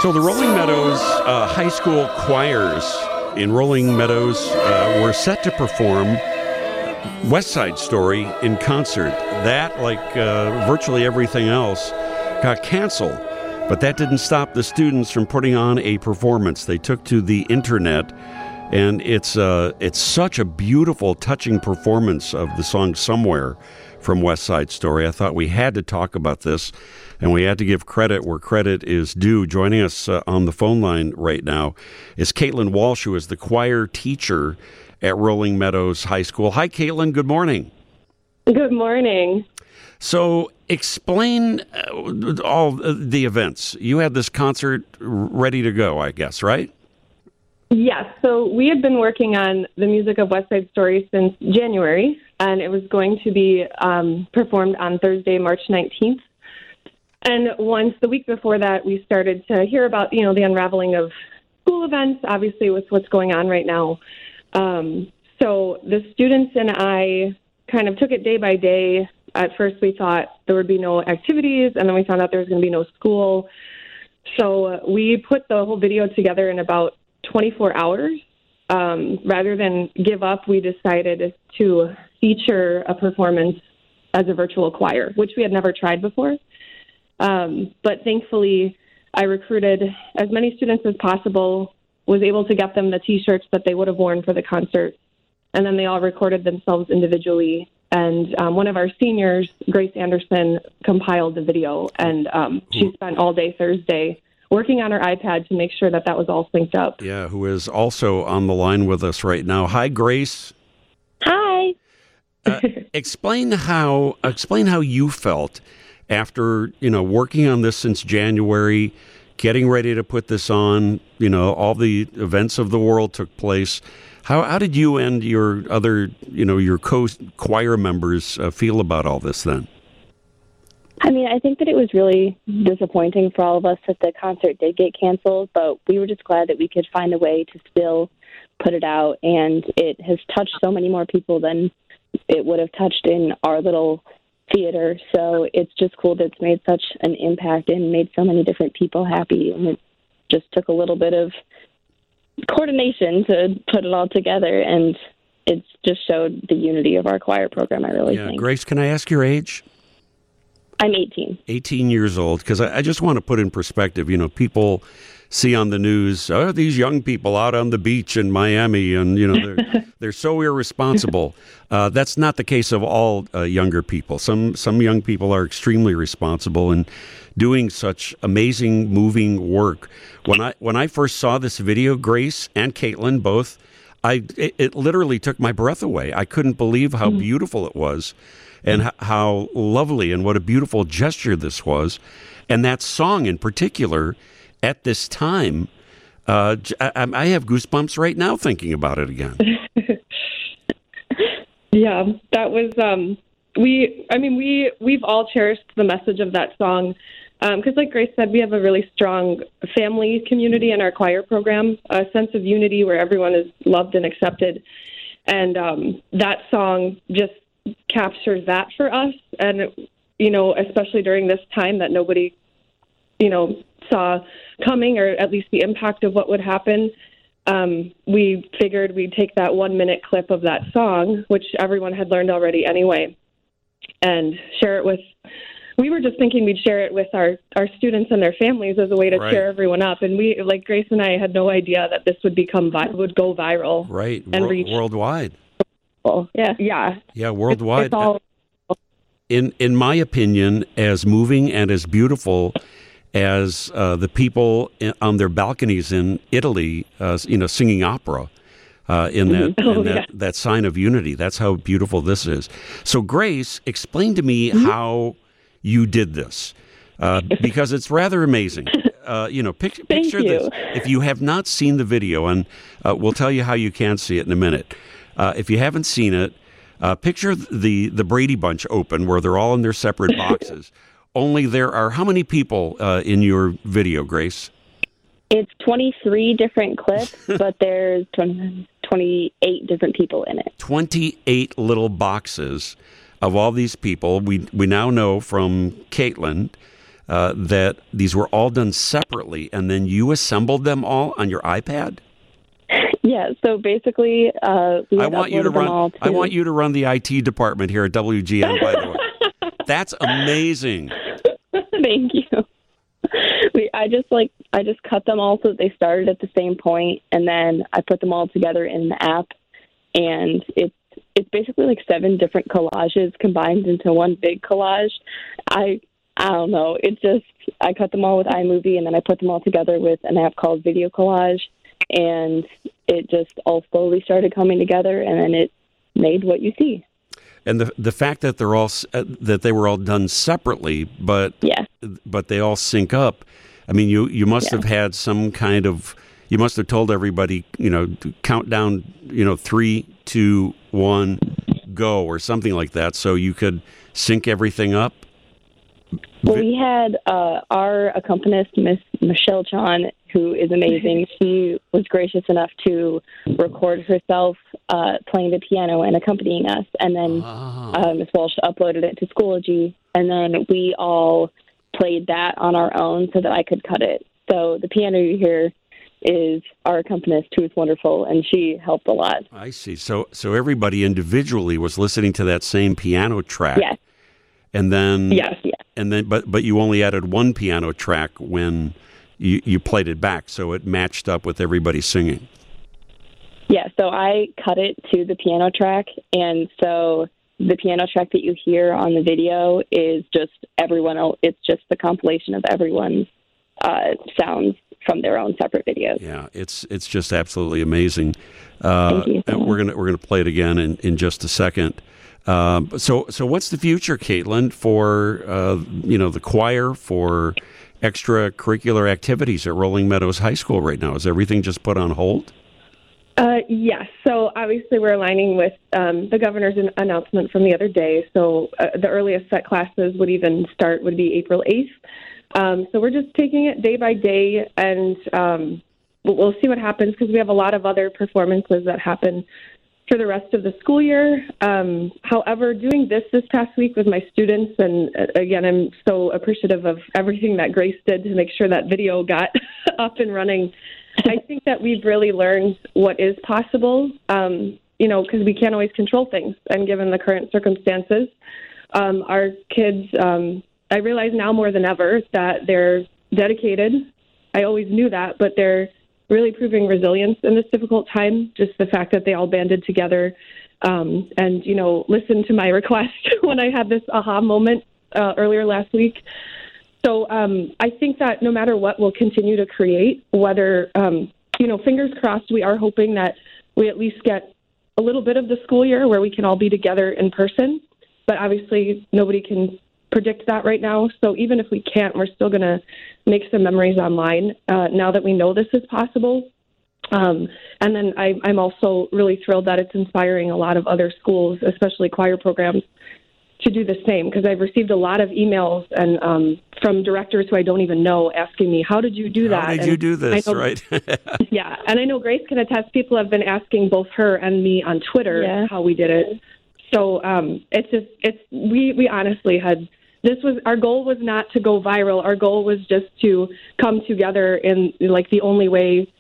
So the Rolling Meadows high school choirs in Rolling Meadows were set to perform West Side Story in concert. That, like virtually everything else, got canceled. But that didn't stop the students from putting on a performance. They took to the internet, and it's such a beautiful, touching performance of the song Somewhere from West Side Story. I thought we had to talk about this, and we had to give credit where credit is due. Joining us on the phone line right now is Caitlin Walsh, who is the choir teacher at Rolling Meadows High School. Hi, Caitlin. Good morning. Good morning. So explain all the events. You had this concert ready to go, I guess, right? Yes. So we had been working on the music of West Side Story since January, and it was going to be performed on Thursday, March 19th. And once the week before that, we started to hear about, the unraveling of school events, obviously with what's going on right now. So the students and I kind of took it day by day. At first, we thought there would be no activities, and then we found out there was going to be no school. So we put the whole video together in about 24 hours. Rather than give up, we decided to feature a performance as a virtual choir, which we had never tried before. But thankfully, I recruited as many students as possible, was able to get them the T-shirts that they would have worn for the concert, and then they all recorded themselves individually. And one of our seniors, Grace Anderson, compiled the video, and she spent all day Thursday working on her iPad to make sure that was all synced up. Yeah, who is also on the line with us right now. Hi, Grace. Hi. Explain how you felt after working on this since January, getting ready to put this on. All the events of the world took place. How did you and your other, your co-choir members feel about all this then? I mean, I think that it was really disappointing for all of us that the concert did get canceled, but we were just glad that we could find a way to still put it out, and it has touched so many more people than it would have touched in our little theater. So it's just cool that it's made such an impact and made so many different people happy, and it just took a little bit of coordination to put it all together, and it's just showed the unity of our choir program, I really think. Grace, can I ask your age? I'm 18. 18 years old, because I just want to put in perspective, people see on the news, these young people out on the beach in Miami, and, they're so irresponsible. That's not the case of all younger people. Some young people are extremely responsible and doing such amazing, moving work. When I first saw this video, Grace and Caitlin both, it literally took my breath away. I couldn't believe how beautiful it was, and how lovely and what a beautiful gesture this was. And that song in particular, at this time, I have goosebumps right now thinking about it again. Yeah, that was, we've all cherished the message of that song. Because like Grace said, we have a really strong family community in our choir program, a sense of unity where everyone is loved and accepted. And that song just captures that for us. And, especially during this time that nobody, saw coming, or at least the impact of what would happen, we figured we'd take that 1-minute clip of that song, which everyone had learned already anyway, and share it with, we were just thinking we'd share it with our students and their families as a way to cheer everyone up. And we, like Grace and I, had no idea that this would would go viral. Right. And reach worldwide. Yeah. Yeah, worldwide. It's all... In my opinion, as moving and as beautiful as the people on their balconies in Italy, singing opera that sign of unity. That's how beautiful this is. So, Grace, explain to me how you did this, because it's rather amazing. Picture this. If you have not seen the video, and we'll tell you how you can see it in a minute. If you haven't seen it, picture the Brady Bunch open, where they're all in their separate boxes. Only there are how many people in your video, Grace? It's 23 different clips, but there's 28 different people in it. 28 little boxes of all these people. We now know from Caitlin that these were all done separately, and then you assembled them all on your iPad? Yeah, so basically, we I want you to run. I want you to run the IT department here at WGN. By the way, that's amazing. Thank you. I just cut them all so that they started at the same point, and then I put them all together in the app, and it's basically like 7 different collages combined into one big collage. I don't know. I cut them all with iMovie, and then I put them all together with an app called Video Collage, and it just all slowly started coming together, and then it made what you see. And the fact that they're all that they were all done separately, but they all sync up. I mean, you must have had some kind of. You must have told everybody, to count down, 3, 2, 1, go, or something like that, so you could sync everything up. Well, we had our accompanist, Miss Michelle Chan, who is amazing. She was gracious enough to record herself playing the piano and accompanying us. And then Miss Walsh uploaded it to Schoology. And then we all played that on our own so that I could cut it. So the piano you hear is our accompanist, who is wonderful, and she helped a lot. I see. So everybody individually was listening to that same piano track. Yes. And then, yes. And then, but you only added one piano track when you played it back, so it matched up with everybody singing. Yeah, so I cut it to the piano track, and so the piano track that you hear on the video is just everyone else. It's just the compilation of everyone's sounds from their own separate videos. Yeah, it's just absolutely amazing. Thank you so much. We're gonna play it again in just a second. So what's the future, Caitlin, for the choir, for extracurricular activities at Rolling Meadows High School right now? Is everything just put on hold? Yes. So obviously we're aligning with the governor's announcement from the other day. So the earliest that classes would even start would be April 8th. So we're just taking it day by day, and we'll see what happens, because we have a lot of other performances that happen for the rest of the school year. However, doing this past week with my students, and again, I'm so appreciative of everything that Grace did to make sure that video got up and running. I think that we've really learned what is possible, because we can't always control things. And given the current circumstances, our kids, I realize now more than ever that they're dedicated. I always knew that, but they're really proving resilience in this difficult time. Just the fact that they all banded together and, listened to my request when I had this aha moment earlier last week. So I think that no matter what, we'll continue to create, whether, fingers crossed, we are hoping that we at least get a little bit of the school year where we can all be together in person. But obviously nobody can predict that right now. So even if we can't, we're still going to make some memories online now that we know this is possible. And then I'm also really thrilled that it's inspiring a lot of other schools, especially choir programs, to do the same, because I've received a lot of emails and from directors who I don't even know asking me, how did you do that? How did you do this, right? Yeah, and I know Grace can attest. People have been asking both her and me on Twitter how we did it. So we honestly had, our goal was not to go viral. Our goal was just to come together in like the only way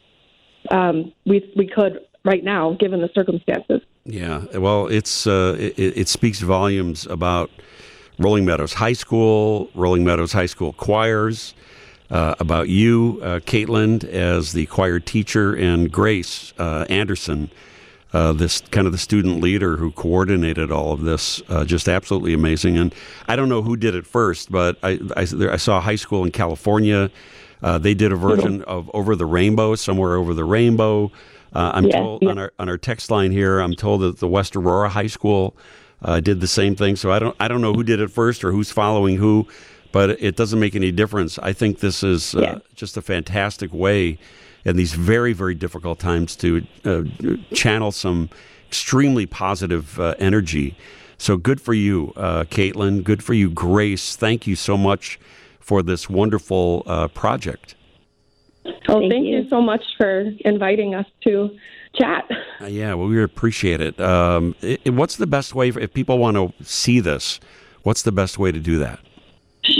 we could right now, given the circumstances. Yeah, well, it speaks volumes about Rolling Meadows High School, Rolling Meadows High School choirs, about you, Caitlin, as the choir teacher, and Grace Anderson, this kind of the student leader who coordinated all of this. Just absolutely amazing. And I don't know who did it first, but I saw a high school in California. They did a version of Over the Rainbow, Somewhere Over the Rainbow. I'm told on our text line here, I'm told that the West Aurora High School did the same thing. So I don't know who did it first or who's following who, but it doesn't make any difference. I think this is just a fantastic way in these very, very difficult times to channel some extremely positive energy. So good for you, Caitlin. Good for you, Grace. Thank you so much for this wonderful project. Well, thank you so much for inviting us to chat. Yeah, well, we appreciate it. What's the best way, if people want to see this, what's the best way to do that?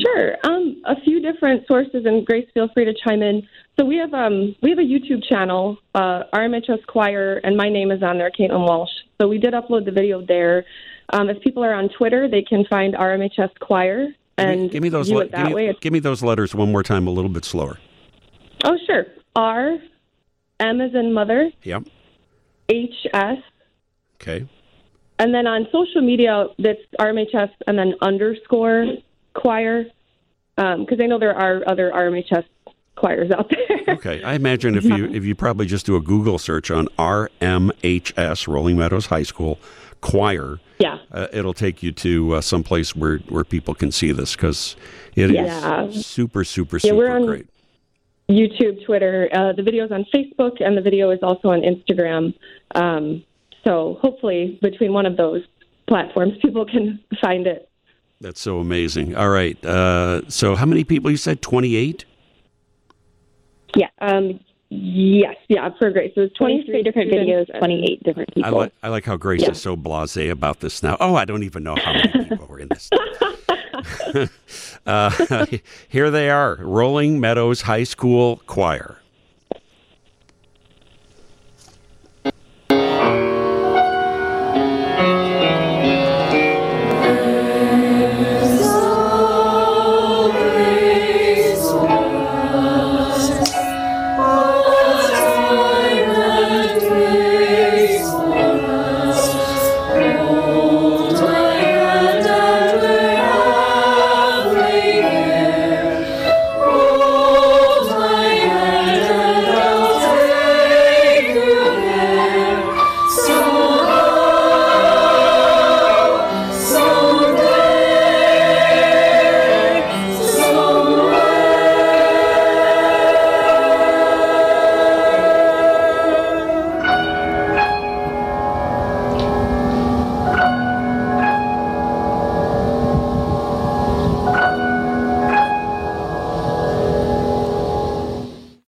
Sure. A few different sources, and Grace, feel free to chime in. So we have a YouTube channel, RMHS Choir, and my name is on there, Caitlin Walsh. So we did upload the video there. If people are on Twitter, they can find RMHS Choir and give me those give me those letters one more time, a little bit slower. Oh, sure. R, M as in mother. Yep. HS. Okay. And then on social media, that's RMHS and then underscore choir, because I know there are other RMHS choirs out there. Okay. I imagine if you probably just do a Google search on RMHS, Rolling Meadows High School choir, yeah, it'll take you to someplace where people can see this, because it is super great. YouTube, Twitter, the video's on Facebook, and the video is also on Instagram. So hopefully between one of those platforms, people can find it. That's so amazing. All right. So how many people, you said 28? Yeah. Yes. Yeah, for Grace. So it's 23 different videos, 28 different people. I like how Grace is so blasé about this now. Oh, I don't even know how many people were in this. Here they are, Rolling Meadows High School Choir.